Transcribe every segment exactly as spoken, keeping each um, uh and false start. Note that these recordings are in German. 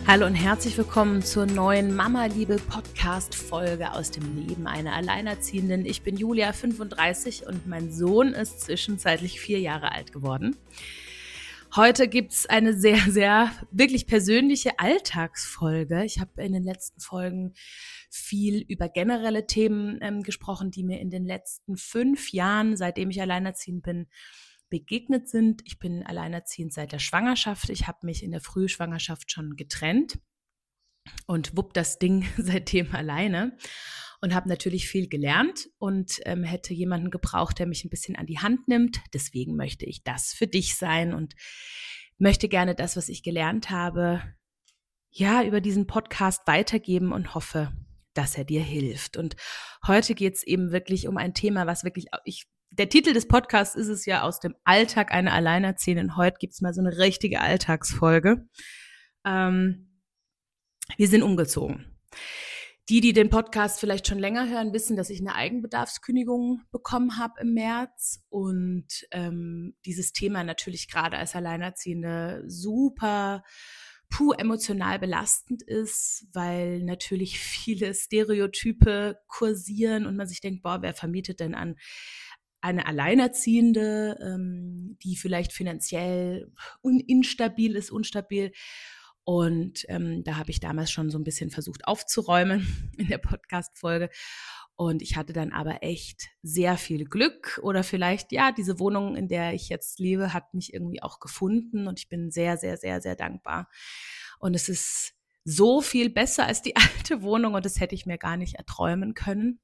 Hallo und herzlich willkommen zur neuen Mama-Liebe-Podcast-Folge aus dem Leben einer Alleinerziehenden. Ich bin Julia, fünfunddreißig, und mein Sohn ist zwischenzeitlich vier Jahre alt geworden. Heute gibt es eine sehr, sehr wirklich persönliche Alltagsfolge. Ich habe in den letzten Folgen viel über generelle Themen ähm, gesprochen, die mir in den letzten fünf Jahren, seitdem ich alleinerziehend bin, begegnet sind. Ich bin alleinerziehend seit der Schwangerschaft. Ich habe mich in der Frühschwangerschaft schon getrennt und wupp das Ding seitdem alleine und habe natürlich viel gelernt und ähm, hätte jemanden gebraucht, der mich ein bisschen an die Hand nimmt. Deswegen möchte ich das für dich sein und möchte gerne das, was ich gelernt habe, ja, über diesen Podcast weitergeben und hoffe, dass er dir hilft. Und heute geht es eben wirklich um ein Thema, was wirklich, ich Der Titel des Podcasts ist es ja, aus dem Alltag einer Alleinerziehenden. Heute gibt es mal so eine richtige Alltagsfolge. Ähm, wir sind umgezogen. Die, die den Podcast vielleicht schon länger hören, wissen, dass ich eine Eigenbedarfskündigung bekommen habe im März und ähm, dieses Thema natürlich gerade als Alleinerziehende super puh emotional belastend ist, weil natürlich viele Stereotype kursieren und man sich denkt, boah, wer vermietet denn an eine Alleinerziehende, ähm, die vielleicht finanziell un- instabil ist, unstabil. Und ähm, da habe ich damals schon so ein bisschen versucht aufzuräumen in der Podcast-Folge. Und ich hatte dann aber echt sehr viel Glück oder vielleicht, ja, diese Wohnung, in der ich jetzt lebe, hat mich irgendwie auch gefunden und ich bin sehr, sehr, sehr, sehr dankbar. Und es ist so viel besser als die alte Wohnung und das hätte ich mir gar nicht erträumen können.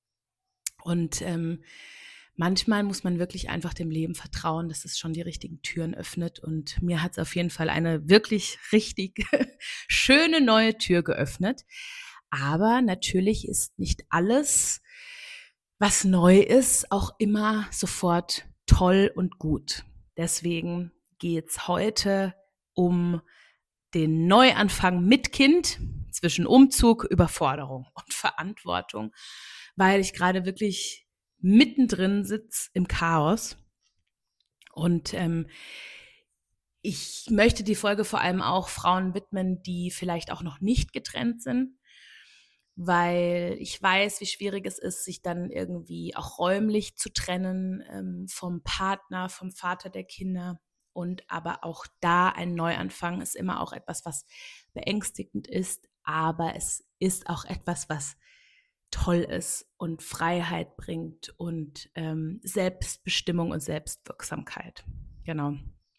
Und ähm, manchmal muss man wirklich einfach dem Leben vertrauen, dass es schon die richtigen Türen öffnet. Und mir hat es auf jeden Fall eine wirklich richtig schöne neue Tür geöffnet. Aber natürlich ist nicht alles, was neu ist, auch immer sofort toll und gut. Deswegen geht es heute um den Neuanfang mit Kind zwischen Umzug, Überforderung und Verantwortung, weil ich gerade wirklich mittendrin sitze im Chaos. Und ähm, ich möchte die Folge vor allem auch Frauen widmen, die vielleicht auch noch nicht getrennt sind, weil ich weiß, wie schwierig es ist, sich dann irgendwie auch räumlich zu trennen ähm, vom Partner, vom Vater der Kinder. Und aber auch da ein Neuanfang ist immer auch etwas, was beängstigend ist, aber es ist auch etwas, was toll ist und Freiheit bringt und ähm, Selbstbestimmung und Selbstwirksamkeit. Genau.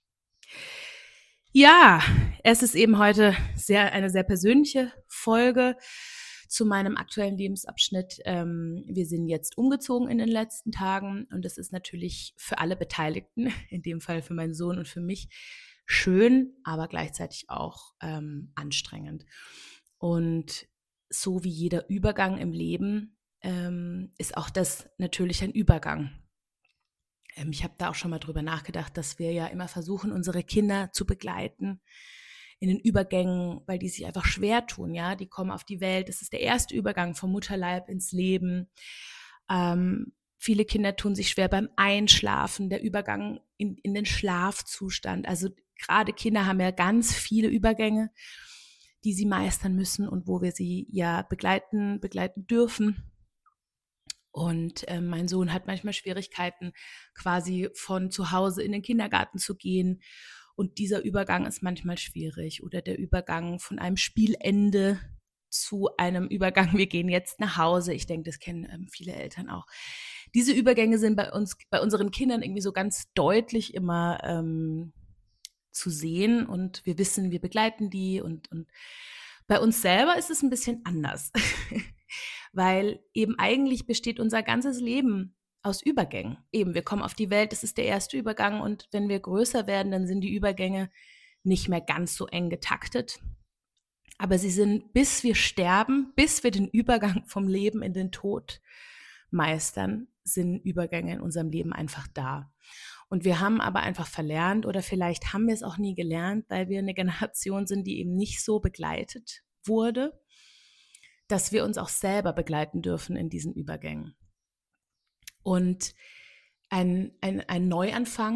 Ja, es ist eben heute sehr eine sehr persönliche Folge zu meinem aktuellen Lebensabschnitt. Ähm, wir sind jetzt umgezogen in den letzten Tagen und das ist natürlich für alle Beteiligten, in dem Fall für meinen Sohn und für mich, schön, aber gleichzeitig auch ähm, anstrengend. Und so wie jeder Übergang im Leben ähm, ist auch das natürlich ein Übergang. Ähm, ich habe da auch schon mal drüber nachgedacht, dass wir ja immer versuchen, unsere Kinder zu begleiten in den Übergängen, weil die sich einfach schwer tun, ja, die kommen auf die Welt, das ist der erste Übergang vom Mutterleib ins Leben. Ähm, viele Kinder tun sich schwer beim Einschlafen, der Übergang in, in den Schlafzustand. Also gerade Kinder haben ja ganz viele Übergänge, die sie meistern müssen und wo wir sie ja begleiten, begleiten dürfen. Und äh, mein Sohn hat manchmal Schwierigkeiten, quasi von zu Hause in den Kindergarten zu gehen. Und dieser Übergang ist manchmal schwierig. Oder der Übergang von einem Spielende zu einem Übergang, wir gehen jetzt nach Hause. Ich denke, das kennen ähm, viele Eltern auch. Diese Übergänge sind bei uns, bei unseren Kindern irgendwie so ganz deutlich immer ähm, zu sehen. Und wir wissen, wir begleiten die. Und, und bei uns selber ist es ein bisschen anders. Weil eben eigentlich besteht unser ganzes Leben aus Übergängen. Eben, wir kommen auf die Welt, das ist der erste Übergang und wenn wir größer werden, dann sind die Übergänge nicht mehr ganz so eng getaktet. Aber sie sind, bis wir sterben, bis wir den Übergang vom Leben in den Tod meistern, sind Übergänge in unserem Leben einfach da. Und wir haben aber einfach verlernt oder vielleicht haben wir es auch nie gelernt, weil wir eine Generation sind, die eben nicht so begleitet wurde, dass wir uns auch selber begleiten dürfen in diesen Übergängen. Und ein, ein, ein Neuanfang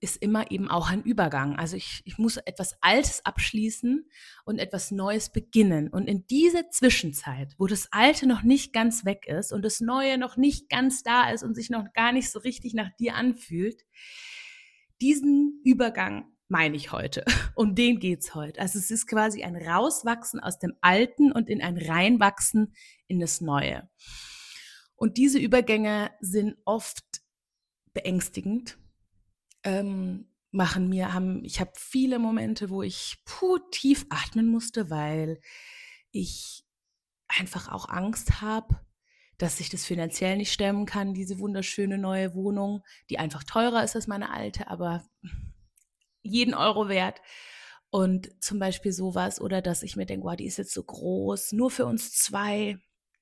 ist immer eben auch ein Übergang. Also ich, ich muss etwas Altes abschließen und etwas Neues beginnen. Und in dieser Zwischenzeit, wo das Alte noch nicht ganz weg ist und das Neue noch nicht ganz da ist und sich noch gar nicht so richtig nach dir anfühlt, diesen Übergang meine ich heute. Um den geht's heute. Also es ist quasi ein Rauswachsen aus dem Alten und in ein Reinwachsen in das Neue. Und diese Übergänge sind oft beängstigend. Ähm, machen mir, haben, ich habe viele Momente, wo ich puh, tief atmen musste, weil ich einfach auch Angst habe, dass ich das finanziell nicht stemmen kann, diese wunderschöne neue Wohnung, die einfach teurer ist als meine alte, aber jeden Euro wert. Und zum Beispiel sowas, oder dass ich mir denke, wow, die ist jetzt so groß, nur für uns zwei.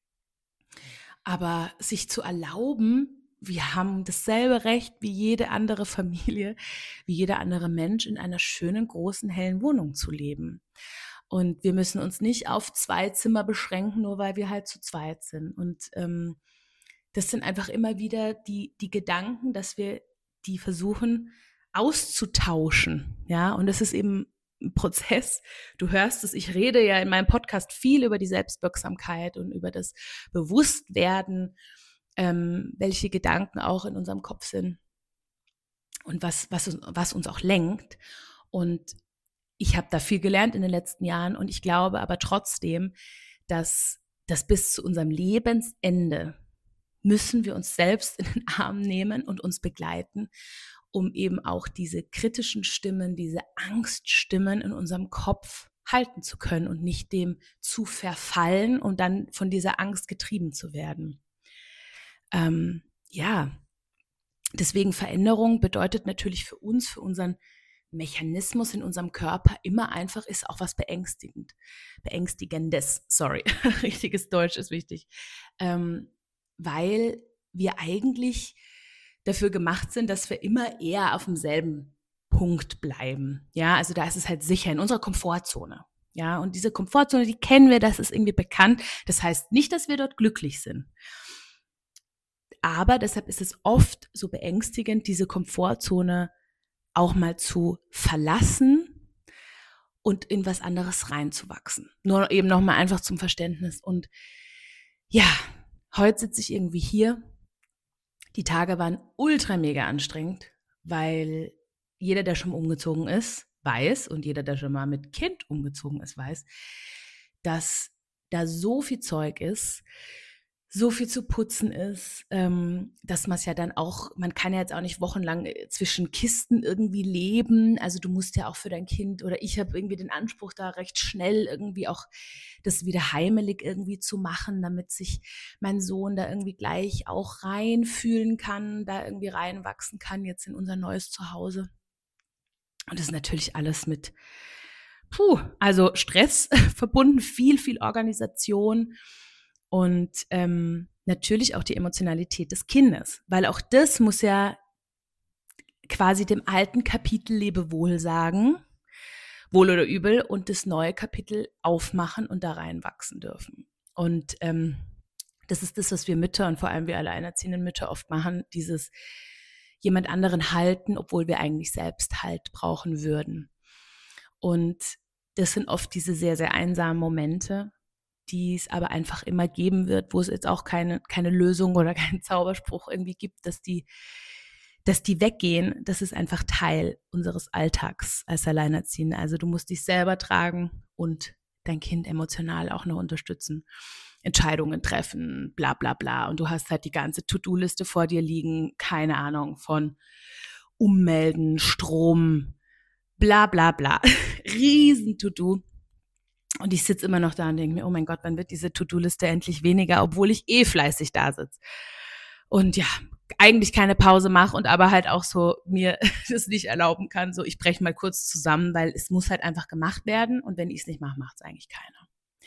Aber sich zu erlauben, wir haben dasselbe Recht wie jede andere Familie, wie jeder andere Mensch, in einer schönen, großen, hellen Wohnung zu leben. Und wir müssen uns nicht auf zwei Zimmer beschränken, nur weil wir halt zu zweit sind. Und ähm, das sind einfach immer wieder die, die Gedanken, dass wir die versuchen auszutauschen. Ja, und das ist eben ein Prozess. Du hörst es, ich rede ja in meinem Podcast viel über die Selbstwirksamkeit und über das Bewusstwerden, ähm, welche Gedanken auch in unserem Kopf sind und was, was, was uns auch lenkt. Und ich habe da viel gelernt in den letzten Jahren und ich glaube aber trotzdem, dass das bis zu unserem Lebensende müssen wir uns selbst in den Arm nehmen und uns begleiten, um eben auch diese kritischen Stimmen, diese Angststimmen in unserem Kopf halten zu können und nicht dem zu verfallen und dann von dieser Angst getrieben zu werden. Ähm, ja, deswegen Veränderung bedeutet natürlich für uns, für unseren Mechanismus in unserem Körper immer einfach, ist auch was beängstigend, beängstigendes, sorry, richtiges Deutsch ist wichtig, ähm, weil wir eigentlich dafür gemacht sind, dass wir immer eher auf demselben Punkt bleiben. Ja, also da ist es halt sicher in unserer Komfortzone. Ja, und diese Komfortzone, die kennen wir, das ist irgendwie bekannt. Das heißt nicht, dass wir dort glücklich sind. Aber deshalb ist es oft so beängstigend, diese Komfortzone auch mal zu verlassen und in was anderes reinzuwachsen. Nur eben nochmal einfach zum Verständnis. Und ja, heute sitze ich irgendwie hier. Die Tage waren ultra mega anstrengend, weil jeder, der schon umgezogen ist, weiß, und jeder, der schon mal mit Kind umgezogen ist, weiß, dass da so viel Zeug ist, so viel zu putzen ist, ähm, dass man es ja dann auch, man kann ja jetzt auch nicht wochenlang zwischen Kisten irgendwie leben. Also du musst ja auch für dein Kind, oder ich habe irgendwie den Anspruch, da recht schnell irgendwie auch das wieder heimelig irgendwie zu machen, damit sich mein Sohn da irgendwie gleich auch reinfühlen kann, da irgendwie reinwachsen kann jetzt in unser neues Zuhause. Und das ist natürlich alles mit, puh, also Stress verbunden, viel, viel Organisation. Und ähm, natürlich auch die Emotionalität des Kindes, weil auch das muss ja quasi dem alten Kapitel Lebewohl sagen, wohl oder übel, und das neue Kapitel aufmachen und da reinwachsen dürfen. Und ähm, das ist das, was wir Mütter und vor allem wir alleinerziehenden Mütter oft machen, dieses jemand anderen halten, obwohl wir eigentlich selbst Halt brauchen würden. Und das sind oft diese sehr, sehr einsamen Momente, die es aber einfach immer geben wird, wo es jetzt auch keine, keine Lösung oder keinen Zauberspruch irgendwie gibt, dass die, dass die weggehen. Das ist einfach Teil unseres Alltags als Alleinerziehende. Also du musst dich selber tragen und dein Kind emotional auch noch unterstützen, Entscheidungen treffen, bla bla bla. Und du hast halt die ganze To-Do-Liste vor dir liegen, keine Ahnung, von Ummelden, Strom, bla bla bla. Riesen To-Do. Und ich sitze immer noch da und denke mir, oh mein Gott, wann wird diese To-Do-Liste endlich weniger, obwohl ich eh fleißig da sitze. Und ja, eigentlich keine Pause mache und aber halt auch so mir das nicht erlauben kann. So, ich breche mal kurz zusammen, weil es muss halt einfach gemacht werden. Und wenn ich es nicht mache, macht es eigentlich keiner.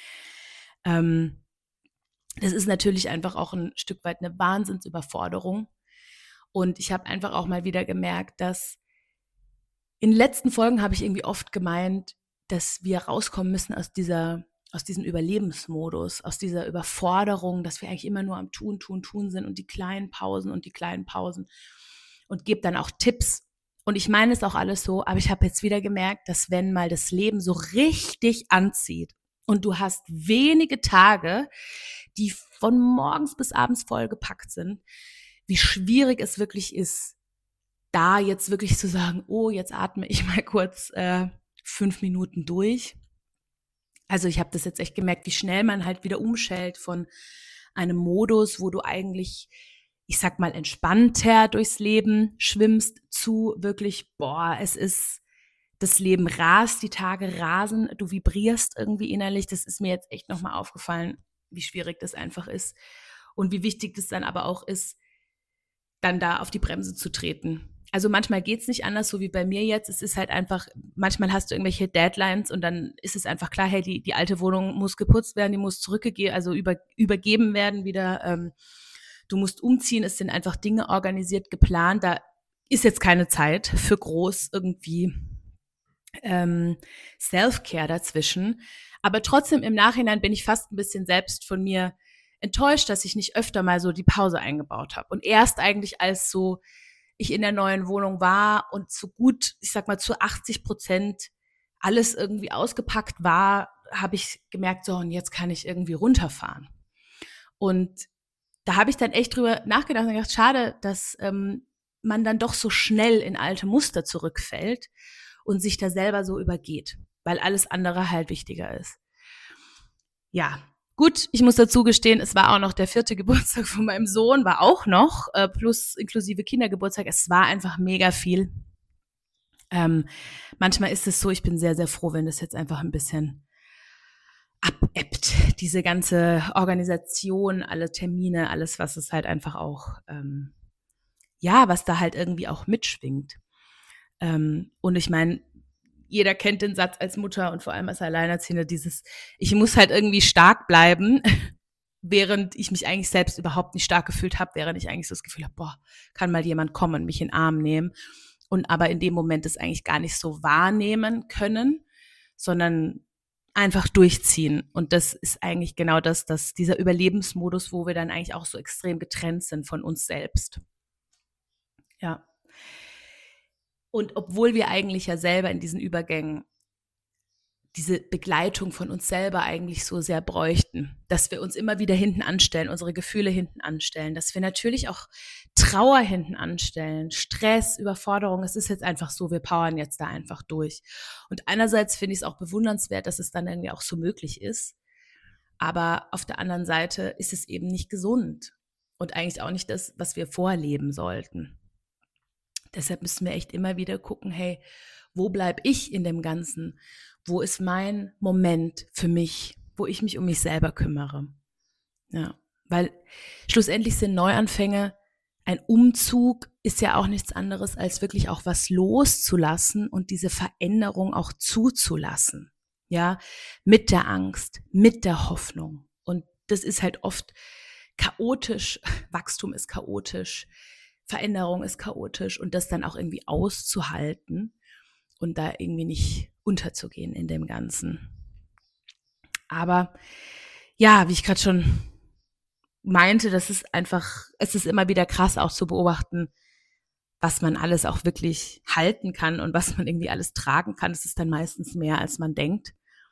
Ähm, das ist natürlich einfach auch ein Stück weit eine Wahnsinnsüberforderung. Und ich habe einfach auch mal wieder gemerkt, dass in den letzten Folgen habe ich irgendwie oft gemeint, dass wir rauskommen müssen aus dieser, aus diesem Überlebensmodus, aus dieser Überforderung, dass wir eigentlich immer nur am Tun, Tun, Tun sind und die kleinen Pausen und die kleinen Pausen, und gebe dann auch Tipps Und ich meine es auch alles so, aber ich habe jetzt wieder gemerkt, dass wenn mal das Leben so richtig anzieht und du hast wenige Tage, die von morgens bis abends vollgepackt sind, wie schwierig es wirklich ist, da jetzt wirklich zu sagen, oh, jetzt atme ich mal kurz äh, fünf Minuten durch. Also ich habe das jetzt echt gemerkt, wie schnell man halt wieder umschaltet von einem Modus, wo du eigentlich, ich sag mal, entspannter durchs Leben schwimmst, zu wirklich, boah, es ist, das Leben rast, die Tage rasen, du vibrierst irgendwie innerlich. Das ist mir jetzt echt nochmal aufgefallen, wie schwierig das einfach ist und wie wichtig das dann aber auch ist, dann da auf die Bremse zu treten. Also manchmal geht's nicht anders, so wie bei mir jetzt. Es ist halt einfach, manchmal hast du irgendwelche Deadlines und dann ist es einfach klar, hey, die, die alte Wohnung muss geputzt werden, die muss zurückgegeben, also über, übergeben werden wieder. Ähm, du musst umziehen, es sind einfach Dinge organisiert, geplant. Da ist jetzt keine Zeit für groß irgendwie ähm, Self-Care dazwischen. Aber trotzdem im Nachhinein bin ich fast ein bisschen selbst von mir enttäuscht, dass ich nicht öfter mal so die Pause eingebaut habe. Und erst eigentlich als so ich in der neuen Wohnung war und so gut, ich sag mal zu achtzig Prozent alles irgendwie ausgepackt war, habe ich gemerkt, so und jetzt kann ich irgendwie runterfahren. Und da habe ich dann echt drüber nachgedacht und gedacht, schade, dass ähm, man dann doch so schnell in alte Muster zurückfällt und sich da selber so übergeht, weil alles andere halt wichtiger ist. Ja, gut, ich muss dazu gestehen, es war auch noch der vierte Geburtstag von meinem Sohn, war auch noch, äh, plus inklusive Kindergeburtstag. Es war einfach mega viel. Ähm, manchmal ist es so, ich bin sehr, sehr froh, wenn das jetzt einfach ein bisschen abebbt. Diese ganze Organisation, alle Termine, alles, was es halt einfach auch, ähm, ja, was da halt irgendwie auch mitschwingt. Ähm, und ich meine, jeder kennt den Satz als Mutter und vor allem als Alleinerziehende, dieses, ich muss halt irgendwie stark bleiben, während ich mich eigentlich selbst überhaupt nicht stark gefühlt habe, während ich eigentlich so das Gefühl habe, boah, kann mal jemand kommen und mich in den Arm nehmen. Und aber in dem Moment es eigentlich gar nicht so wahrnehmen können, sondern einfach durchziehen. Und das ist eigentlich genau das, dass dieser Überlebensmodus, wo wir dann eigentlich auch so extrem getrennt sind von uns selbst. Ja. Und obwohl wir eigentlich ja selber in diesen Übergängen diese Begleitung von uns selber eigentlich so sehr bräuchten, dass wir uns immer wieder hinten anstellen, unsere Gefühle hinten anstellen, dass wir natürlich auch Trauer hinten anstellen, Stress, Überforderung. Es ist jetzt einfach so, wir powern jetzt da einfach durch. Und einerseits finde ich es auch bewundernswert, dass es dann irgendwie auch so möglich ist. Aber auf der anderen Seite ist es eben nicht gesund und eigentlich auch nicht das, was wir vorleben sollten. Deshalb müssen wir echt immer wieder gucken, hey, wo bleibe ich in dem Ganzen? Wo ist mein Moment für mich, wo ich mich um mich selber kümmere? Ja, weil schlussendlich sind Neuanfänge, ein Umzug ist ja auch nichts anderes, als wirklich auch was loszulassen und diese Veränderung auch zuzulassen. Ja, mit der Angst, mit der Hoffnung. Und das ist halt oft chaotisch. Wachstum ist chaotisch. Veränderung ist chaotisch und das dann auch irgendwie auszuhalten und da irgendwie nicht unterzugehen in dem Ganzen. Aber ja, wie ich gerade schon meinte, das ist einfach, es ist immer wieder krass auch zu beobachten, was man alles auch wirklich halten kann und was man irgendwie alles tragen kann. Das ist dann meistens mehr, als man denkt.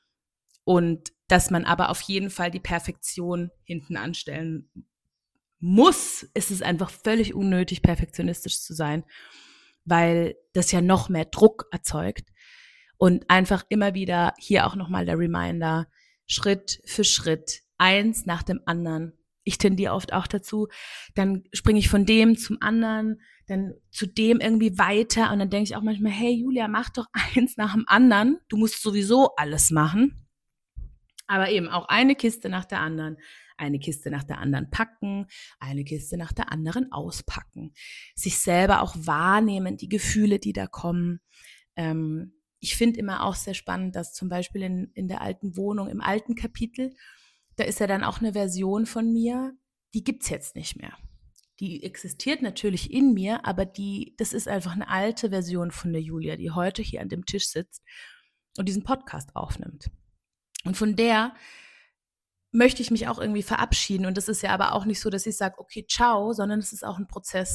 Und dass man aber auf jeden Fall die Perfektion hinten anstellen muss, ist es einfach völlig unnötig, perfektionistisch zu sein, weil das ja noch mehr Druck erzeugt. Und einfach immer wieder hier auch nochmal der Reminder, Schritt für Schritt, eins nach dem anderen. Ich tendiere oft auch dazu, dann springe ich von dem zum anderen, dann zu dem irgendwie weiter und dann denke ich auch manchmal, hey Julia, mach doch eins nach dem anderen. Du musst sowieso alles machen. Aber eben auch eine Kiste nach der anderen. Eine Kiste nach der anderen packen, eine Kiste nach der anderen auspacken. Sich selber auch wahrnehmen, die Gefühle, die da kommen. Ähm, ich finde immer auch sehr spannend, dass zum Beispiel in, in der alten Wohnung, im alten Kapitel, da ist ja dann auch eine Version von mir, die gibt's jetzt nicht mehr. Die existiert natürlich in mir, aber die, das ist einfach eine alte Version von der Julia, die heute hier an dem Tisch sitzt und diesen Podcast aufnimmt. Und von der möchte ich mich auch irgendwie verabschieden. Und das ist ja aber auch nicht so, dass ich sage, okay, ciao, sondern es ist auch ein Prozess.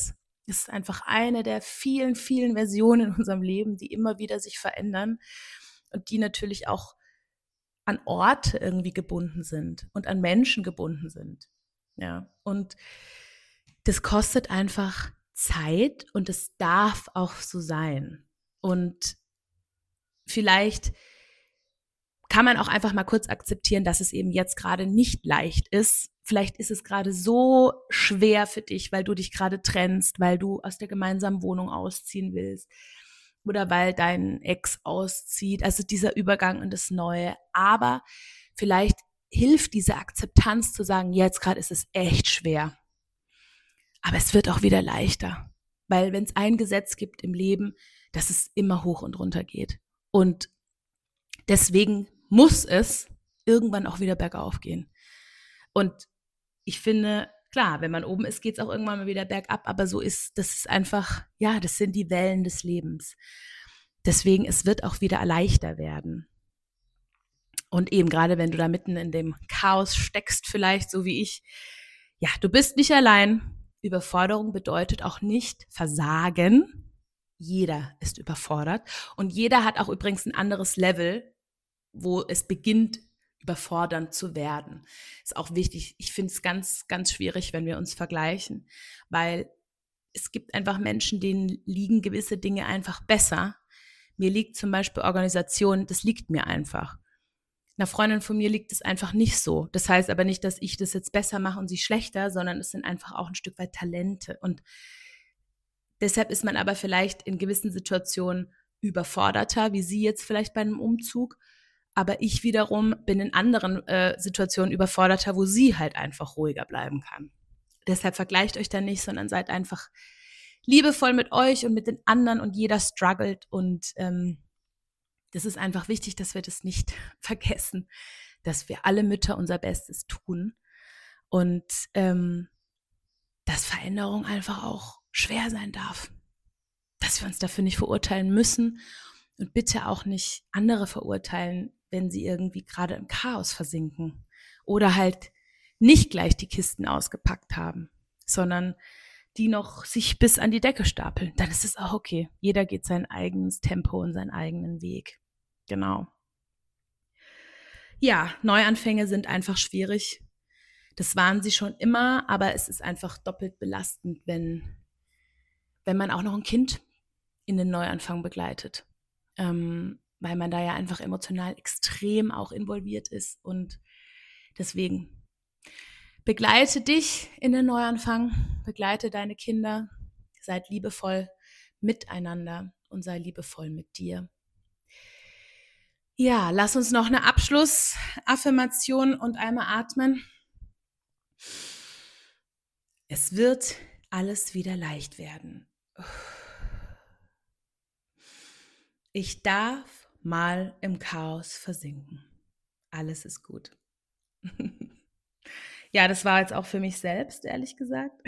Es ist einfach eine der vielen, vielen Versionen in unserem Leben, die immer wieder sich verändern und die natürlich auch an Orte irgendwie gebunden sind und an Menschen gebunden sind. Ja, und das kostet einfach Zeit und es darf auch so sein. Und vielleicht kann man auch einfach mal kurz akzeptieren, dass es eben jetzt gerade nicht leicht ist. Vielleicht ist es gerade so schwer für dich, weil du dich gerade trennst, weil du aus der gemeinsamen Wohnung ausziehen willst oder weil dein Ex auszieht. Also dieser Übergang in das Neue. Aber vielleicht hilft diese Akzeptanz zu sagen, jetzt gerade ist es echt schwer. Aber es wird auch wieder leichter. Weil wenn es ein Gesetz gibt im Leben, dass es immer hoch und runter geht. Und deswegen muss es irgendwann auch wieder bergauf gehen. Und ich finde, klar, wenn man oben ist, geht es auch irgendwann mal wieder bergab, aber so ist, das ist einfach, ja, das sind die Wellen des Lebens. Deswegen, es wird auch wieder leichter werden. Und eben gerade, wenn du da mitten in dem Chaos steckst, vielleicht so wie ich, ja, du bist nicht allein. Überforderung bedeutet auch nicht Versagen. Jeder ist überfordert und jeder hat auch übrigens ein anderes Level, wo es beginnt, überfordernd zu werden. Ist auch wichtig. Ich finde es ganz, ganz schwierig, wenn wir uns vergleichen, weil es gibt einfach Menschen, denen liegen gewisse Dinge einfach besser. Mir liegt zum Beispiel Organisation, das liegt mir einfach. Einer Freundin von mir liegt es einfach nicht so. Das heißt aber nicht, dass ich das jetzt besser mache und sie schlechter, sondern es sind einfach auch ein Stück weit Talente. Und deshalb ist man aber vielleicht in gewissen Situationen überforderter, wie sie jetzt vielleicht bei einem Umzug. Aber ich wiederum bin in anderen äh, Situationen überforderter, wo sie halt einfach ruhiger bleiben kann. Deshalb vergleicht euch da nicht, sondern seid einfach liebevoll mit euch und mit den anderen und jeder struggelt. Und ähm, das ist einfach wichtig, dass wir das nicht vergessen, dass wir alle Mütter unser Bestes tun und ähm, dass Veränderung einfach auch schwer sein darf. Dass wir uns dafür nicht verurteilen müssen und bitte auch nicht andere verurteilen, wenn sie irgendwie gerade im Chaos versinken oder halt nicht gleich die Kisten ausgepackt haben, sondern die noch sich bis an die Decke stapeln. Dann ist es auch okay. Jeder geht sein eigenes Tempo und seinen eigenen Weg. Genau. Ja, Neuanfänge sind einfach schwierig. Das waren sie schon immer, aber es ist einfach doppelt belastend, wenn, wenn man auch noch ein Kind in den Neuanfang begleitet. Ähm, weil man da ja einfach emotional extrem auch involviert ist. Und deswegen begleite dich in den Neuanfang, begleite deine Kinder, seid liebevoll miteinander und sei liebevoll mit dir. Ja, lass uns noch eine Abschlussaffirmation und einmal atmen. Es wird alles wieder leicht werden. Ich darf mal im Chaos versinken. Alles ist gut. Ja, das war jetzt auch für mich selbst, ehrlich gesagt.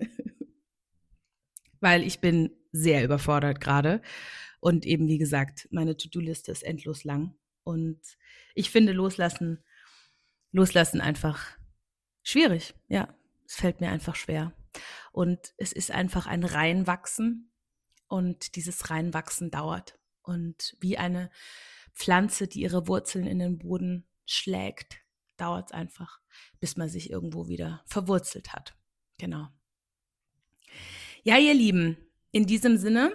Weil ich bin sehr überfordert gerade. Und eben, wie gesagt, meine To-Do-Liste ist endlos lang. Und ich finde Loslassen, Loslassen einfach schwierig. Ja, es fällt mir einfach schwer. Und es ist einfach ein Reinwachsen. Und dieses Reinwachsen dauert. Und wie eine Pflanze, die ihre Wurzeln in den Boden schlägt, dauert es einfach, bis man sich irgendwo wieder verwurzelt hat. Genau. Ja, ihr Lieben, in diesem Sinne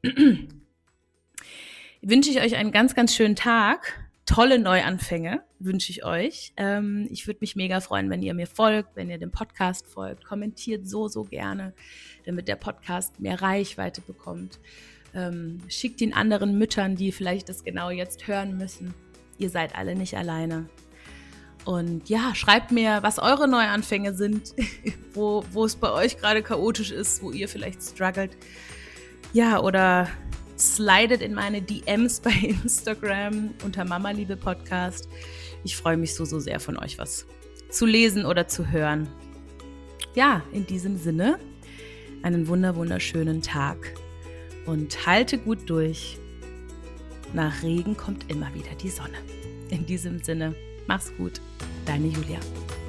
wünsche ich euch einen ganz, ganz schönen Tag. Tolle Neuanfänge wünsche ich euch. Ähm, ich würde mich mega freuen, wenn ihr mir folgt, wenn ihr dem Podcast folgt. Kommentiert so, so gerne, damit der Podcast mehr Reichweite bekommt. Ähm, schickt ihn anderen Müttern, die vielleicht das genau jetzt hören müssen. Ihr seid alle nicht alleine. Und ja, schreibt mir, was eure Neuanfänge sind, wo, wo es bei euch gerade chaotisch ist, wo ihr vielleicht struggelt. Ja, oder slidet in meine D Ms bei Instagram unter Mama Liebe Podcast. Ich freue mich so, so sehr von euch was zu lesen oder zu hören. Ja, in diesem Sinne, einen wunder, wunderschönen Tag und halte gut durch. Nach Regen kommt immer wieder die Sonne. In diesem Sinne, mach's gut, deine Julia.